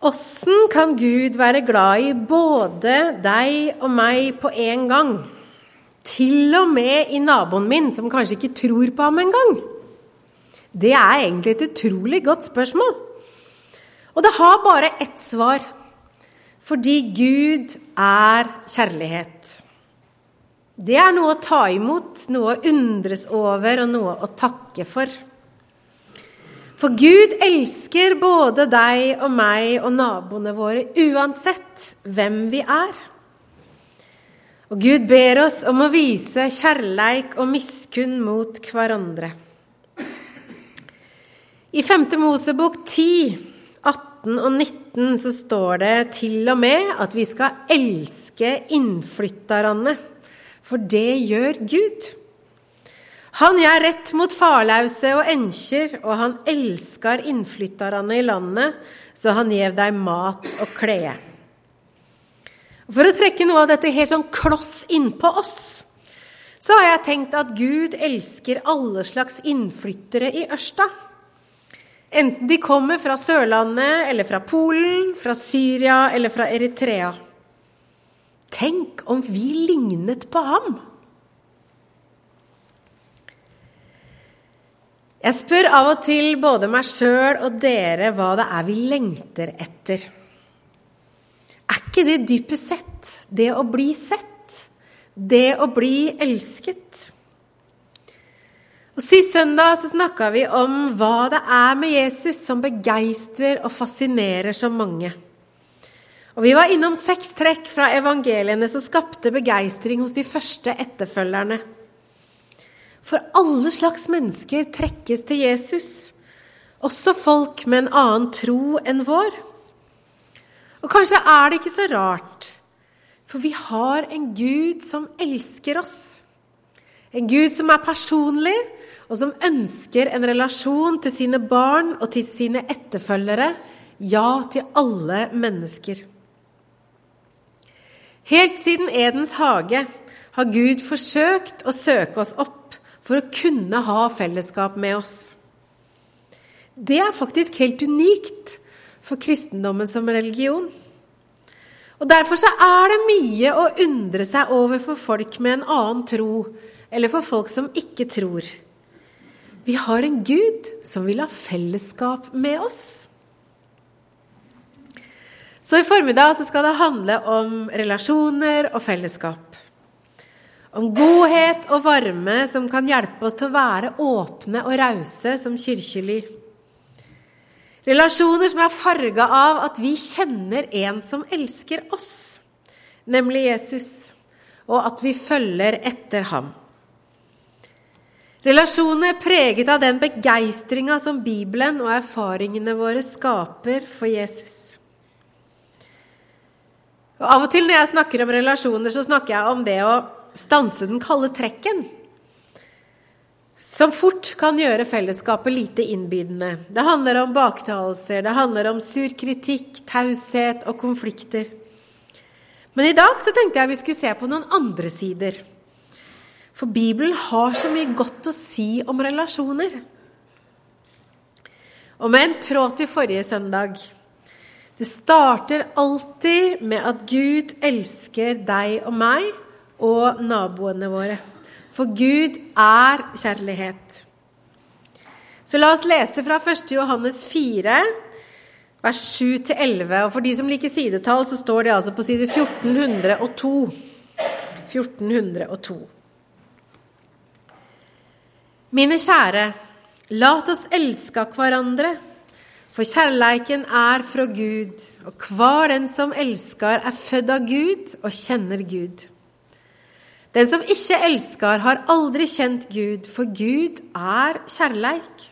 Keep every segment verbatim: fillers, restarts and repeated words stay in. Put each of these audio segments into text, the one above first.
Hvordan kan Gud være glad i både deg og meg på en gang? Til og med i naboen min, som kanskje ikke tror på ham en gang? Det er egentlig et utrolig godt spørsmål. Og det har bare ett svar. Fordi Gud er kjærlighet. Det er noe å ta imot, noe å undres over og noe å takke for. For Gud elsker både deg og meg og naboene våre, uansett hvem vi er. Og Gud ber oss om å vise kjærleik og miskunn mot hverandre. I femte Mosebok ti, atten og nitten så står det til og med at vi skal elske innflytterne, for det gjør Gud. Han gjør rett mot farlause og enkjer, og han elsker innflytterne i landet, så han gjev deg mat og klede. For å trekke noe av dette helt sånn kloss inn på oss, så har jeg tenkt at Gud elsker alle slags innflyttere i Ørsta. Enten de kommer fra Sørlandet, eller fra Polen, fra Syria, eller fra Eritrea. Tenk om vi lignet på ham. Jeg spør av og til både meg selv og dere hva det er vi lengter etter. Er ikke det dypest sett det å bli sett? Det å bli elsket? Og sist søndag så snakket vi om hva det er med Jesus som begeistrer og fascinerer så mange. Og vi var innom seks trekk fra evangeliene som skapte begeistring hos de første etterfølgerne. For alle slags mennesker trekkes til Jesus, også folk med en annen tro enn vår. Og kanskje er det ikke så rart, for vi har en Gud som elsker oss. En Gud som er personlig, og som ønsker en relasjon til sine barn og til sine etterfølgere, ja, til alle mennesker. Helt siden Edens hage har Gud forsøkt å søke oss opp, for å kunne ha fellesskap med oss. Det er faktisk helt unikt for kristendommen som religion. Og derfor så er det mye å undre seg over for folk med en annen tro, eller for folk som ikke tror. Vi har en Gud som vil ha fellesskap med oss. Så i formiddag så skal det handle om relasjoner og fellesskap. Om godhet og varme som kan hjelpe oss til å være åpne og rause som kirkelig. Relasjoner som er farget av at vi kjenner en som elsker oss, nemlig Jesus, og at vi følger etter ham. Relasjoner preget av den begeistringen som Bibelen og erfaringene våre skaper for Jesus. Og av og til når jeg snakker om relasjoner, så snakker jeg om det å stanse den kalde trekken, som fort kan gjøre fellesskapet lite innbydende. Det handler om baktalelser, det handler om sur kritikk, taushet og konflikter. Men i dag så tenkte jeg vi skulle se på noen andre sider. For Bibelen har så mye godt å si om relasjoner. Og med en tråd til forrige søndag. Det starter alltid med at Gud elsker deg og meg, og naboene våre. For Gud er kjærlighet. Så la oss lese fra første Johannes fire, vers sju til elleve. Og for de som liker sidetall, så står det altså på side fjorten hundre og to. fjorten hundre og to. Mine kjære, lat oss elska hverandre, for kjærleiken er fra Gud, og hver den som elskar er født av Gud og kjenner Gud. Den som ikke elskar har aldri kjent Gud, for Gud er kjærleik.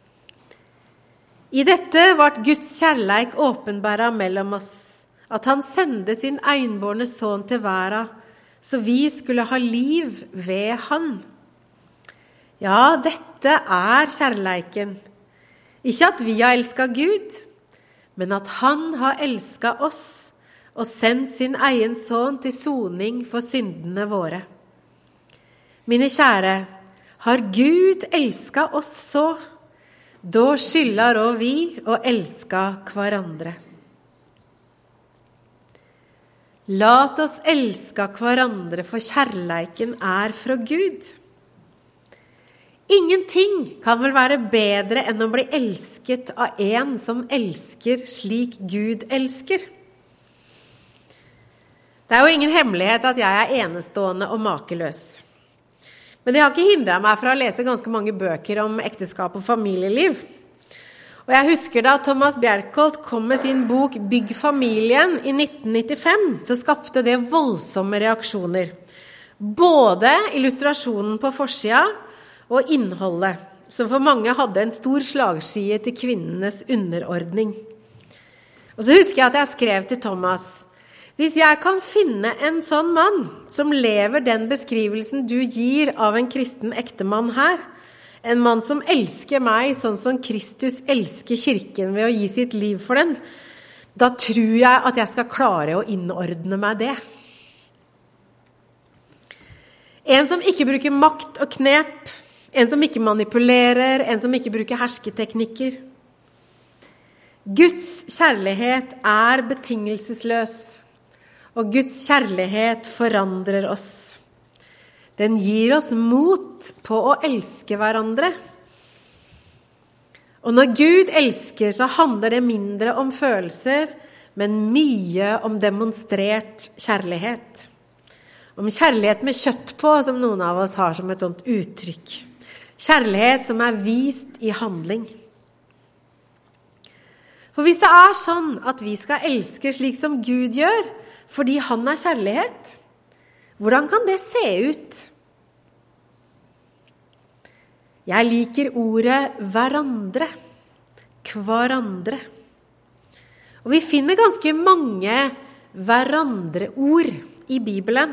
I dette vart Guds kjærleik åpenbæra mellom oss, at han sendte sin einbårne son til verden, så vi skulle ha liv ved han. Ja, dette er kjærleiken. Ikke at vi har elsket Gud, men at han har elsket oss, og sendt sin egen son til soning for syndene våre. Mine kjære, har Gud elsket oss så, da skylder også vi å elske hverandre. Lat oss elska hverandre, for kjærleiken er fra Gud. Ingenting kan vel være bedre enn å bli elsket av en som elsker slik Gud elsker. Det er jo ingen hemmelighet at jeg er enestående og makeløs. Men det har ikke hindret meg fra å lese ganske mange bøker om ekteskap og familieliv. Og jeg husker da Thomas Bjerkholt kom med sin bok «Bygg familien» i nitten nittifem, så skapte det voldsomme reaksjoner. Både illustrasjonen på forsida og innholdet, som for mange hadde en stor slagside til kvinnenes underordning. Og så husker jeg at jeg skrev til Thomas: hvis jeg kan finne en sånn mann som lever den beskrivelsen du gir av en kristen ektemann her, en mann som elsker meg sånn som Kristus elsker kirken ved å gi sitt liv for den, da tror jeg at jeg skal klare å innordne meg det. En som ikke bruker makt og knep, en som ikke manipulerer, en som ikke bruker hersketeknikker. Guds kjærlighet er betingelsesløs, og Guds kjærlighet forandrer oss. Den gir oss mot på å elske hverandre. Og når Gud elsker, så handler det mindre om følelser, men mye om demonstrert kjærlighet. Om kjærlighet med kjøtt på, som noen av oss har som et sånt uttrykk. Kjærlighet som er vist i handling. For hvis det er sånn at vi skal elske slik som Gud gjør, fordi han er kjærlighet, hvordan kan det se ut? Jeg liker ordet hverandre, hverandre. Og vi finner ganske mange hverandre-ord i Bibelen.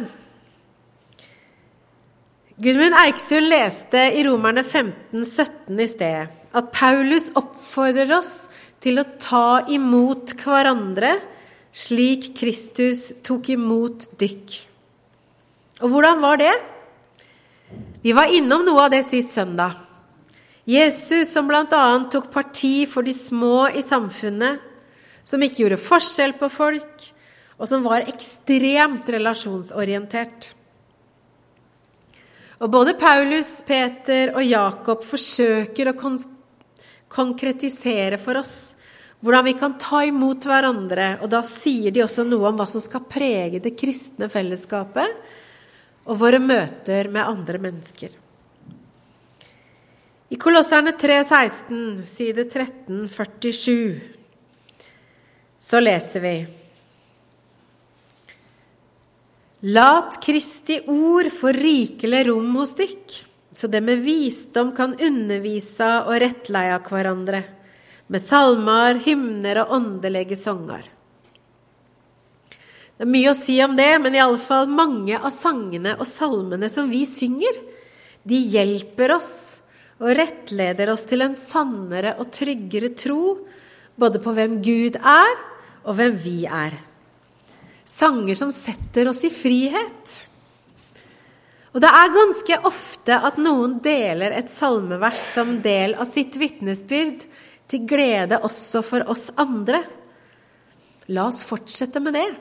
Gudmund Eiksund leste i Romerne femten sytten i sted, at Paulus oppfordrer oss til å ta imot hverandre, slik Kristus tok imot dykk. Og hvordan var det? Vi var innom noe av det sist søndag. Jesus som blant annet tok parti for de små i samfunnet, som ikke gjorde forskjell på folk, og som var ekstremt relasjonsorientert. Og både Paulus, Peter og Jakob forsøker å kon- konkretisere for oss hvordan vi kan ta imot hverandre, og da sier de også noe om hva som skal prege det kristne fellesskapet og våre møter med andre mennesker. I Kolosserne tre seksten, side tretten førtisju, så leser vi: Lat Kristi ord få rikelig rom hos dykk, så det med visdom kan undervisa og rettleia hverandre, med salmer, hymner og åndelige sanger. Det er mye å si om det, men i alle fall mange av sangene og salmene som vi synger, de hjelper oss og rettleder oss til en sannere og tryggere tro, både på hvem Gud er og hvem vi er. Sanger som setter oss i frihet. Og det er ganske ofte at noen deler et salmevers som del av sitt vitnesbyrd, til glede også for oss andre. La oss fortsette med det.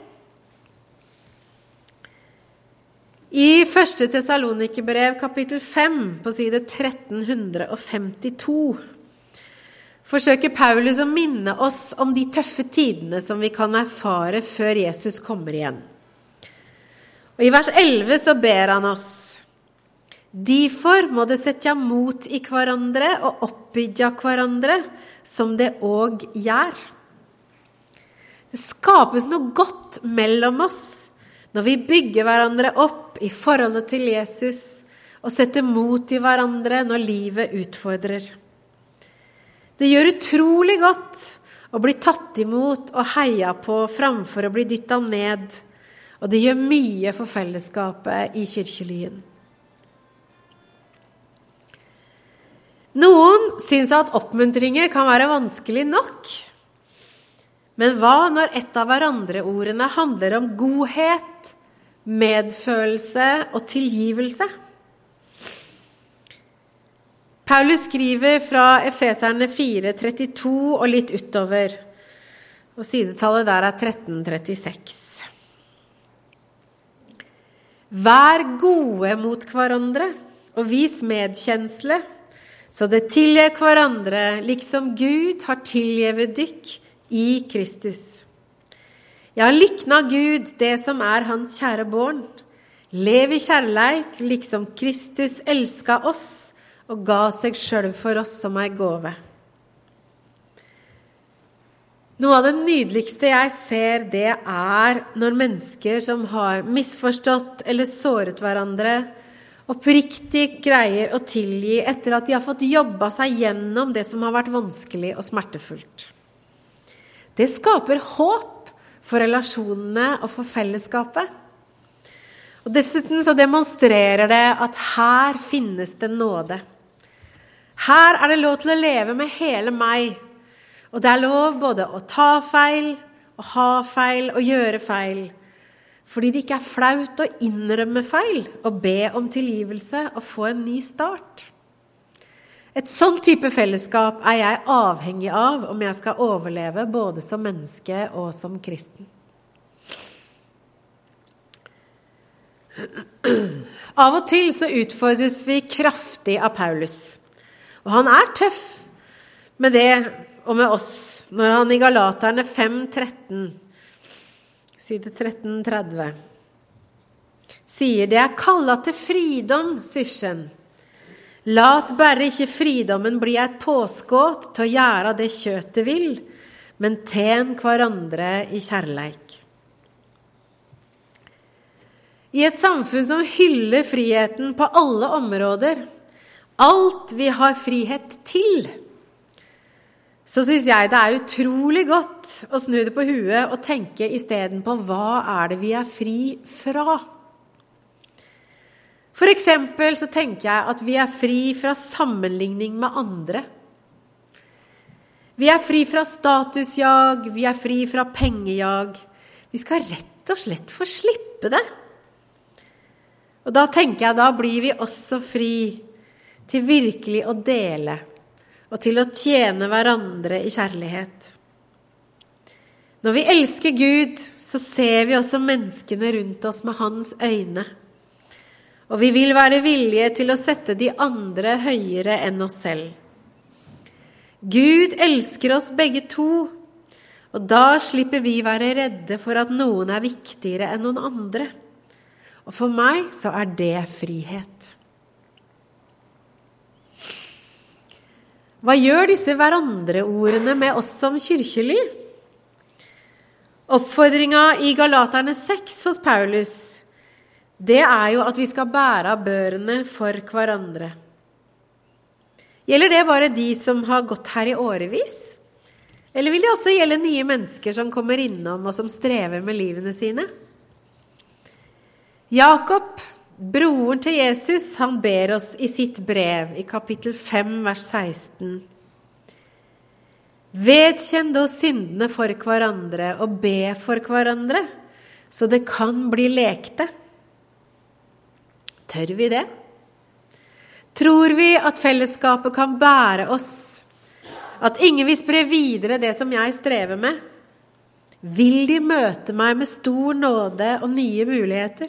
I første Tessalonikerbrev kapittel fem på side tretten femtito forsøker Paulus å minne oss om de tøffe tidene som vi kan erfare før Jesus kommer igjen. Og i vers elleve så ber han oss: Derfor må det setja mot i hverandre og oppbygja hverandre, som det også gjør. Det skapes noe godt mellom oss når vi bygger hverandre opp i forholdet til Jesus og setter mot i hverandre når livet utfordrer. Det gjør utrolig godt å bli tatt imot og heia på framfor å bli dyttet ned, og det gjør mye for fellesskapet i kirkelyen. Noen synes at oppmuntringer kan være vanskelig nok, men hva når et av hverandre-ordene handler om godhet, medfølelse og tilgivelse? Paulus skriver fra Efeserne fire trettito og litt utover, og sidetallet der er tretten trettiseks. Vær gode mot hverandre, og vis medkjensle, så det tilgjer hverandre, liksom Gud har tilgjevet dykk i Kristus. Ja, likna Gud det som er hans kjære barn. Lev i kjærleik, liksom Kristus elsket oss, og ga seg selv for oss som en gåve. Noe av det nydeligste jeg ser, det er når mennesker som har misforstått eller såret hverandre, oppriktig greier å tilgi etter at de har fått jobbet seg gjennom det som har vært vanskelig og smertefullt. Det skaper håp for relasjonene og for fellesskapet. Og dessuten så demonstrerer det at her finnes det nåde. Her er det lov til å leve med hele meg, og det er lov både å ta feil, å ha feil og gjøre feil, fordi det ikke er flaut å innrømme feil og be om tilgivelse og få en ny start. Et sånn type fellesskap er jeg avhengig av om jeg skal overleve både som menneske og som kristen. Av og til så utfordres vi kraftig av Paulus, og han er tøff med det og med oss, når han i Galaterne fem tretten, side tretten tretti, sier det er kallet til fridom, syskjen. Lat bare ikke fridommen bli et påskåt til å gjøre det kjøttet vil, men tjen hverandre i kjærleik. I et samfunn som hyller friheten på alle områder, alt vi har frihet til, så synes jeg det er utrolig godt å snu det på huet og tenke i stedet på hva er det vi er fri fra. For eksempel så tenker jeg at vi er fri fra sammenligning med andre. Vi er fri fra statusjag, vi er fri fra pengejag. Vi skal rett og slett få slippe det. Og da tenker jeg, da blir vi også fri til virkelig å dele, og til å tjene hverandre i kjærlighet. Når vi elsker Gud, så ser vi også menneskene rundt oss med hans øyne. Og vi vil være villige til å sette de andre høyere enn oss selv. Gud elsker oss begge to, og da slipper vi være redde for at noen er viktigere enn noen andre. Og for meg så er det frihet. Hva gjør disse hverandre-ordene med oss som kirkelig? Oppfordringen i Galaterne seks hos Paulus, det er jo at vi skal bære børene for hverandre. Gjelder det bare de som har gått her i årevis? Eller vil det også gjelde nye mennesker som kommer innom og som strever med livene sine? Jakob, broren til Jesus, han ber oss i sitt brev i kapittel fem, vers seksten. Vedkjenn da syndene for hverandre og be for hverandre, så det kan bli lekte. Tør vi det? Tror vi at fellesskapet kan bære oss? At ingen vil spre videre det som jeg strever med? Vil de møte meg med stor nåde og nye muligheter?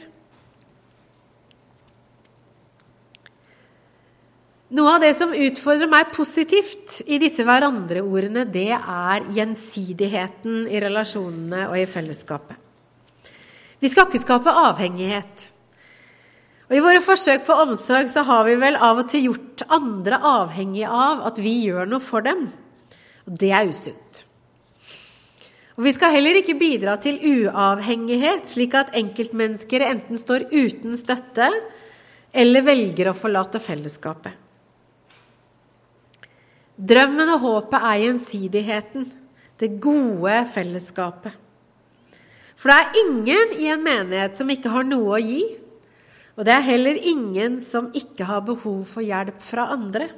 Noe av det som utfordrer meg positivt i disse hverandre-ordene, det er gjensidigheten i relasjonene og i fellesskapet. Vi skal ikke skape avhengighet. Og i våre forsøk på omsorg så har vi vel av og til gjort andre avhengige av at vi gjør noe for dem. Og det er usunt. Og vi skal heller ikke bidra til uavhengighet, slik at enkeltmennesker enten står uten støtte eller velger å forlate fellesskapet. Drømmen og håpet er gjensidigheten, det gode fellesskapet. For det er ingen i en menighet som ikke har noe å gi, og det er heller ingen som ikke har behov for hjelp fra andre.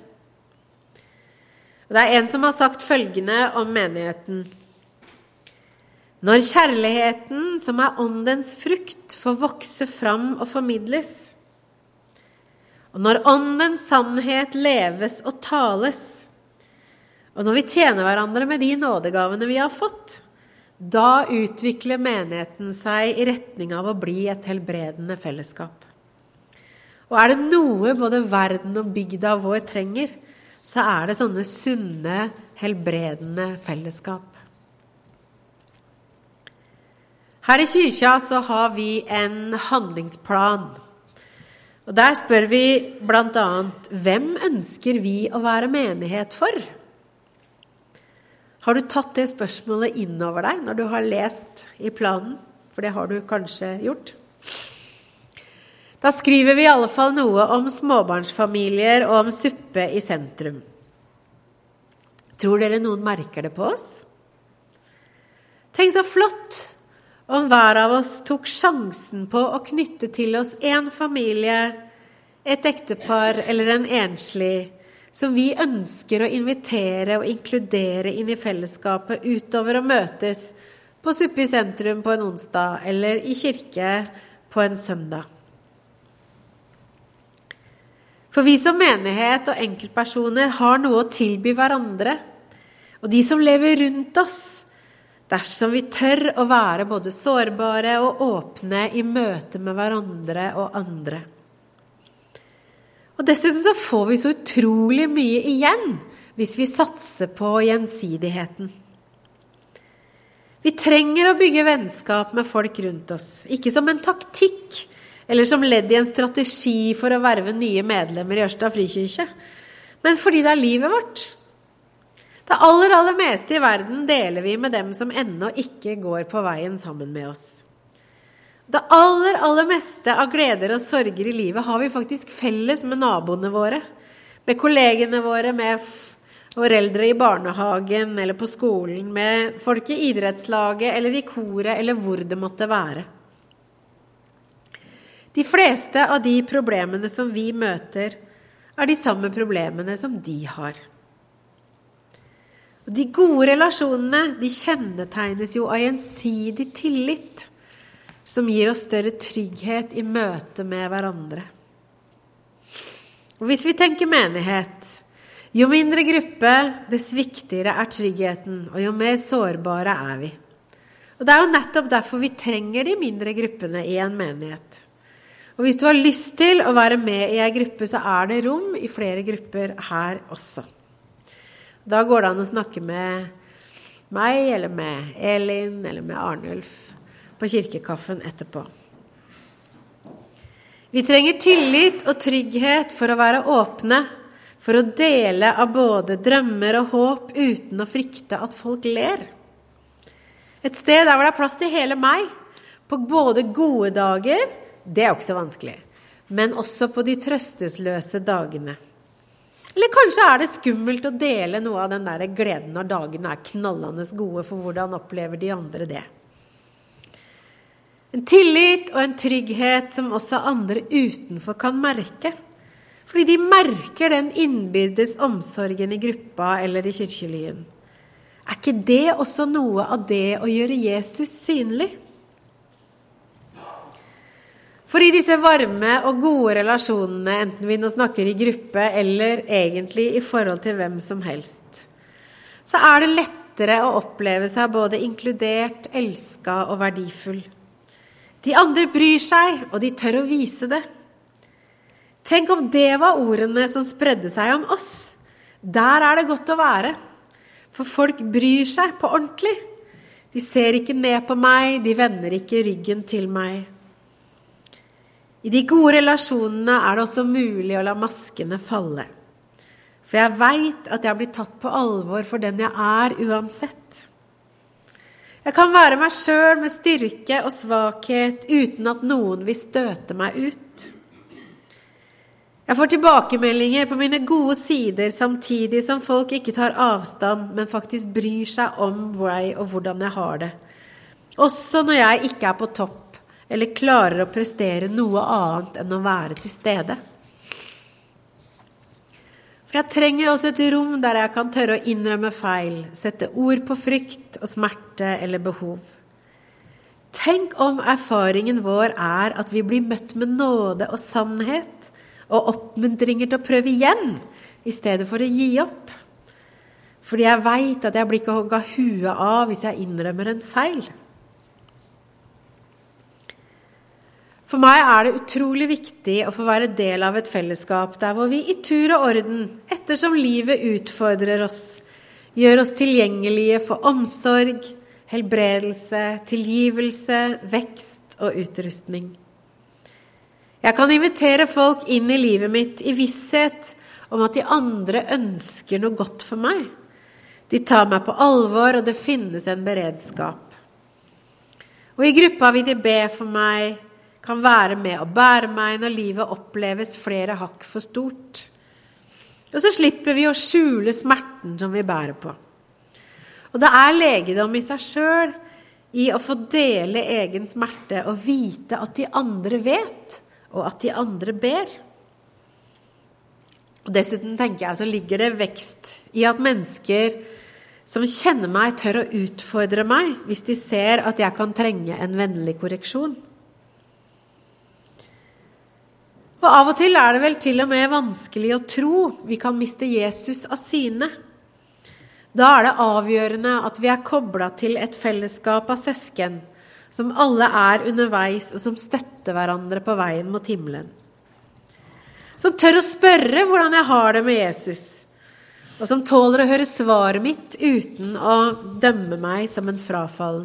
Og det er en som har sagt følgende om menigheten. Når kjærligheten, som er åndens frukt, får vokse fram og formidles, og når åndens sannhet leves og tales, og når vi tjener hverandre med de nådegavene vi har fått, da utvikler menigheten seg i retning av å bli et helbredende fellesskap. Og er det noe både verden og bygda vår trenger, så er det sånne sunne, helbredende fellesskap. Her i kyrkja så har vi en handlingsplan. Og der spør vi blant annet, hvem ønsker vi å være menighet for? Har du tatt det spørsmålet inn over deg når du har lest i planen? For det har du kanskje gjort. Da skriver vi i alle fall noe om småbarnsfamilier og om suppe i sentrum. Tror dere noen merker det på oss? Tenk så flott om hver av oss tok sjansen på å knytte til oss en familie, et ektepar eller en enslig, som vi ønsker å invitere og inkludere inn i fellesskapet utover å møtes på suppe i sentrum på en onsdag eller i kirke på en søndag. For vi som menighet og enkeltpersoner har noe å tilby hverandre, og de som lever rundt oss, dersom vi tør å være både sårbare og åpne i møte med hverandre og andre. Og dessuten så får vi så utrolig mye igjen hvis vi satser på gjensidigheten. Vi trenger å bygge vennskap med folk rundt oss, ikke som en taktikk, eller som ledd i en strategi for å verve nye medlemmer i Ørsta Frikirke, men fordi det er livet vårt. Det aller, aller meste i verden deler vi med dem som ennå ikke går på veien sammen med oss. Det aller, aller meste av gleder og sorger i livet har vi faktisk felles med naboene våre, med kollegene våre, med foreldre i barnehagen eller på skolen, med folk i idrettslaget eller i koret eller hvor det måtte være. De fleste av de problemene som vi møter er de samme problemene som de har. Og de gode relasjonene, de kjennetegnes jo av gjensidig tillit, som gir oss større trygghet i møte med hverandre. Og hvis vi tenker menighet, jo mindre gruppe, dess viktigere er tryggheten, og jo mer sårbare er vi. Og det er jo nettopp derfor vi trenger de mindre gruppene i en menighet. Og hvis du har lyst til å være med i en gruppe, så er det rom i flere grupper her også. Da går det an å snakke med meg, eller med Elin, eller med Arnulf på kirkekaffen etterpå. Vi trenger tillit og trygghet for å være åpne, for å dele av både drømmer og håp uten å frykte at folk ler. Et sted der hvor det er plass til hele meg, på både gode dager, det er jo ikke så vanskelig, men også på de trøstesløse dagene. Eller kanskje er det skummelt å dele noe av den der gleden når dagene er knallende gode, for hvordan opplever de andre det. En tillit og en trygghet som også andre utenfor kan merke, fordi de merker den innbyrdes omsorgen i gruppa eller i kirkelyen. Er ikke det også noe av det å gjøre Jesus synlig? For i disse varme og gode relasjonene, enten vi nå snakker i gruppe eller egentlig i forhold til hvem som helst, så er det lettere å oppleve seg både inkludert, elsket og verdifull. De andre bryr seg, og de tør å vise det. Tenk om det var ordene som spredde seg om oss. Der er det godt å være, for folk bryr seg på ordentlig. De ser ikke ned på meg, de vender ikke ryggen til meg. I de gode relasjonene er det også mulig å la maskene falle. For jeg vet at jeg blir tatt på alvor for den jeg er uansett. Jeg kan være meg selv med styrke og svakhet uten at noen vil støte meg ut. Jeg får tilbakemeldinger på mine gode sider samtidig som folk ikke tar avstand, men faktisk bryr seg om meg og hvordan jeg har det. Også når jeg ikke er på topp, eller klarer å prestere noe annet enn å være til stede. For jeg trenger også et rom der jeg kan tørre å innrømme feil, sette ord på frykt og smerte eller behov. Tenk om erfaringen vår er at vi blir møtt med nåde og sannhet, og oppmuntringer til å prøve igjen, i stedet for å gi opp. Fordi jeg vet at jeg blir ikke hogget huet av hvis jeg innrømmer en feil. For meg er det utrolig viktig å få være del av et fellesskap der hvor vi i tur og orden, ettersom livet utfordrer oss, gjør oss tilgjengelige for omsorg, helbredelse, tilgivelse, vekst og utrustning. Jeg kan invitere folk inn i livet mitt i visshet om at de andre ønsker noe godt for meg. De tar meg på alvor, og det finnes en beredskap. Og i gruppa vil de be for meg, kan være med og bære meg når livet oppleves flere hakk for stort. Og så slipper vi å skjule smerten som vi bærer på. Og det er legedom i seg selv, i å få dele egen smerte og vite at de andre vet, og at de andre ber. Og dessuten tenker jeg så ligger det vekst i at mennesker som kjenner meg tør å utfordre meg hvis de ser at jeg kan trenge en vennlig korreksjon. Og av og til er det vel til og med vanskelig å tro vi kan miste Jesus av syne. Da er det avgjørende at vi er koblet til et fellesskap av søsken, som alle er underveis og som støtter hverandre på veien mot himmelen. Som tør å spørre hvordan jeg har det med Jesus, og som tåler å høre svaret mitt uten å dømme meg som en frafallen.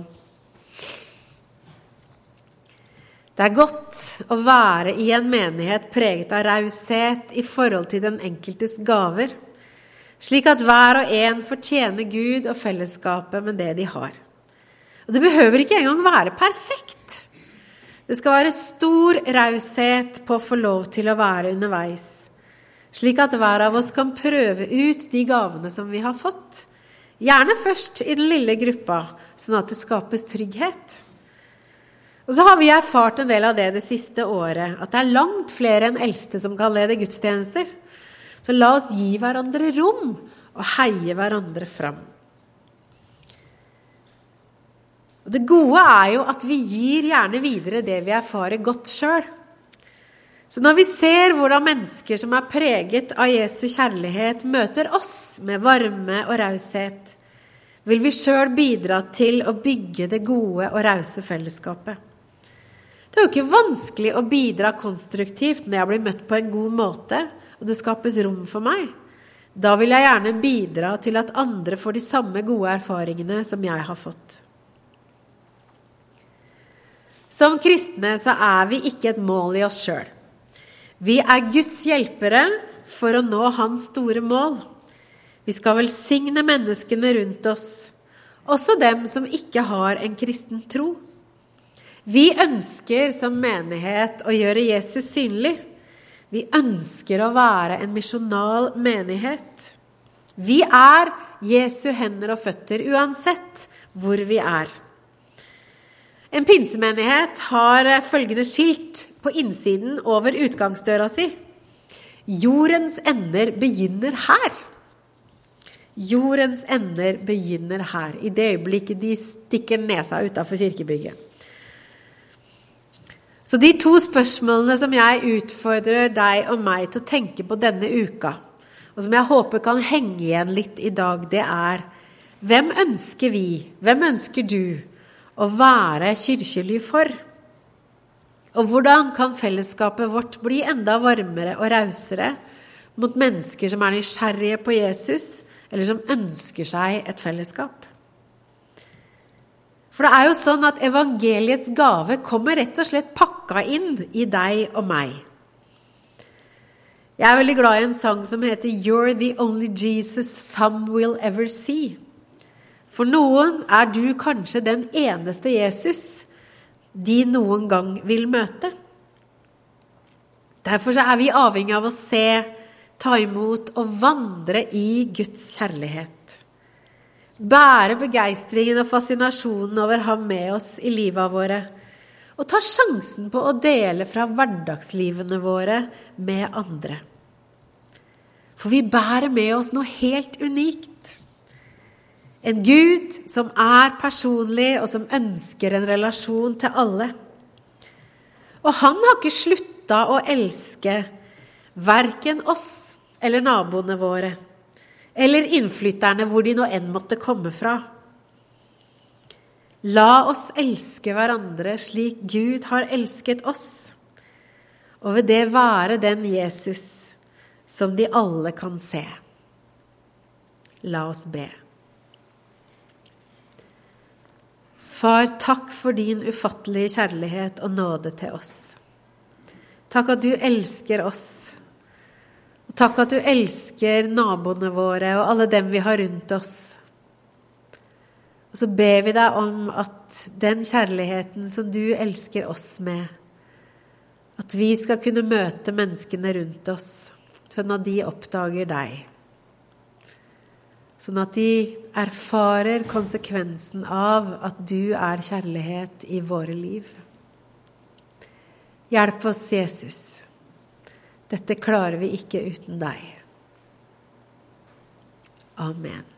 Det er godt å være i en menighet preget av raushet i forhold til den enkeltes gaver, slik at hver og en fortjener Gud og fellesskapet med det de har. Og det behøver ikke engang være perfekt. Det skal være stor raushet på å få lov til å være underveis, slik at hver av oss kan prøve ut de gavene som vi har fått. Gjerne først i den lille gruppa, sånn at det skapes trygghet. Og så har vi erfart en del av det det siste året, at det er langt flere enn eldste som kan lede gudstjenester. Så la oss gi hverandre rom og heie hverandre fram. Og det gode er jo at vi gir gjerne videre det vi erfarer godt selv. Så når vi ser hvordan mennesker som er preget av Jesu kjærlighet møter oss med varme og raushet, vil vi selv bidra til å bygge det gode og rause fellesskapet. Det er jo ikke vanskelig å bidra konstruktivt når jeg blir møtt på en god måte, og det skapes rom for meg. Da vil jeg gjerne bidra til at andre får de samme gode erfaringene som jeg har fått. Som kristne så er vi ikke et mål i oss selv. Vi er Guds hjelpere for å nå hans store mål. Vi skal velsigne menneskene rundt oss, også dem som ikke har en kristen tro. Vi ønsker som menighet å gjøre Jesus synlig. Vi ønsker å være en misjonal menighet. Vi er Jesu hender og føtter uansett hvor vi er. En pinsemenighet har følgende skilt på innsiden over utgangsdøra si. Jordens ender begynner her. Jordens ender begynner her. I det øyeblikket de stikker nesa utenfor kirkebygget. Så de to spørsmålene som jeg utfordrer deg og meg til å tenke på denne uka, og som jeg håper kan henge igjen litt i dag, det er: hvem ønsker vi, hvem ønsker du å være kirkelig for? Og hvordan kan fellesskapet vårt bli enda varmere og rausere mot mennesker som er nysgjerrige på Jesus, eller som ønsker seg et fellesskap? For det er jo sånn at evangeliets gave kommer rett og slett pakka inn i deg og meg. Jeg er veldig glad i en sang som heter You're the only Jesus some will ever see. For noen er du kanskje den eneste Jesus de noen gang vil møte. Derfor så er vi avhengig av å se, ta imot og vandre i Guds kjærlighet. Bære begeistringen og fascinasjonen over ham med oss i livet våre, og ta sjansen på å dele fra hverdagslivene våre med andre. For vi bærer med oss noe helt unikt. En Gud som er personlig og som ønsker en relasjon til alle. Og han har ikke sluttet å elske hverken oss eller naboene våre, eller innflytterne hvor de nå enn måtte komme fra. La oss elske hverandre slik Gud har elsket oss, og ved det være den Jesus som de alle kan se. La oss be. Far, takk for din ufattelige kjærlighet og nåde til oss. Takk at du elsker oss. Og takk at du elsker naboene våre og alle dem vi har rundt oss. Og så ber vi deg om at den kjærligheten som du elsker oss med, at vi skal kunne møte menneskene rundt oss, sånn at de oppdager deg. Sånn at de erfarer konsekvensen av at du er kjærlighet i våre liv. Hjelp oss, Jesus. Dette klarer vi ikke uten deg. Amen.